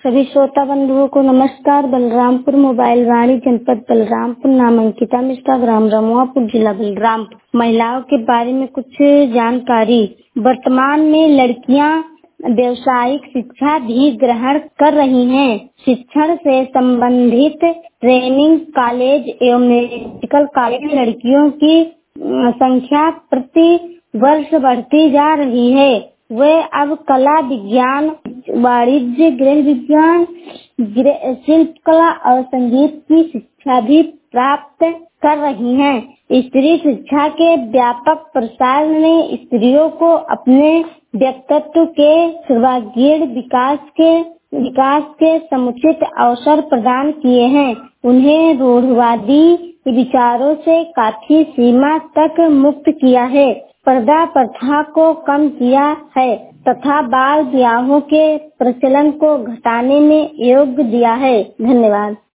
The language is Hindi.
सभी श्रोता बंधुओं को नमस्कार। बलरामपुर मोबाइल वाणी जनपद बलरामपुर, नाम अंकिता मिश्रा, ग्राम रमुआपुर, जिला बलरामपुर। महिलाओं के बारे में कुछ जानकारी। वर्तमान में लड़कियां व्यावसायिक शिक्षा भी ग्रहण कर रही हैं। शिक्षण से संबंधित ट्रेनिंग कॉलेज एवं मेडिकल कॉलेज में लड़कियों की संख्या प्रति वर्ष बढ़ती जा रही है। वे अब कला, विज्ञान, वाणिज्य, गृह विज्ञान, शिल्प कला और संगीत की शिक्षा भी प्राप्त कर रही हैं। स्त्री शिक्षा के व्यापक प्रसार ने स्त्रियों को अपने व्यक्तित्व के सर्वांगीण विकास के समुचित अवसर प्रदान किए हैं। उन्हें रूढ़िवादी विचारों से काफी सीमा तक मुक्त किया है, पर्दा प्रथा को कम किया है तथा बाल विवाहों के प्रचलन को घटाने में योग दिया है। धन्यवाद।